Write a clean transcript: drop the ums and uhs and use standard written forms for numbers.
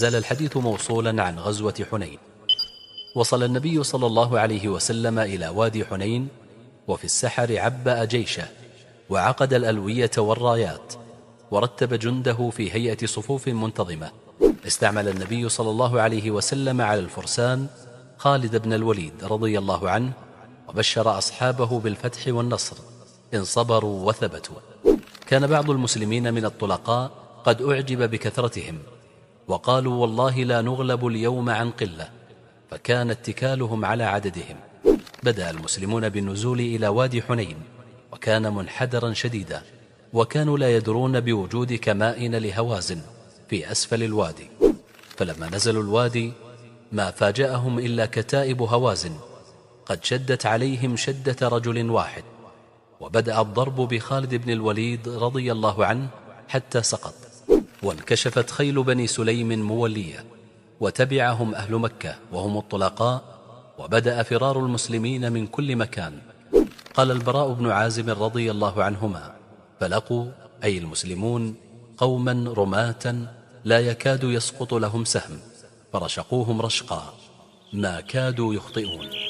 زال الحديث موصولا عن غزوة حنين. وصل النبي صلى الله عليه وسلم إلى وادي حنين، وفي السحر عبأ جيشه وعقد الألوية والرايات، ورتب جنده في هيئة صفوف منتظمة. استعمل النبي صلى الله عليه وسلم على الفرسان خالد بن الوليد رضي الله عنه، وبشر أصحابه بالفتح والنصر إن صبروا وثبتوا. كان بعض المسلمين من الطلقاء قد أعجب بكثرتهم، وقالوا والله لا نغلب اليوم عن قلة، فكان اتكالهم على عددهم. بدأ المسلمون بالنزول إلى وادي حنين، وكان منحدرا شديدا، وكانوا لا يدرون بوجود كمائن لهوازن في أسفل الوادي. فلما نزلوا الوادي ما فاجأهم إلا كتائب هوازن قد شدت عليهم شدة رجل واحد، وبدأ الضرب بخالد بن الوليد رضي الله عنه حتى سقط، وانكشفت خيل بني سليم مولية، وتبعهم أهل مكة وهم الطلقاء، وبدأ فرار المسلمين من كل مكان. قال البراء بن عازب رضي الله عنهما: فلقوا أي المسلمون قوما رماة لا يكاد يسقط لهم سهم، فرشقوهم رشقا ما كادوا يخطئون.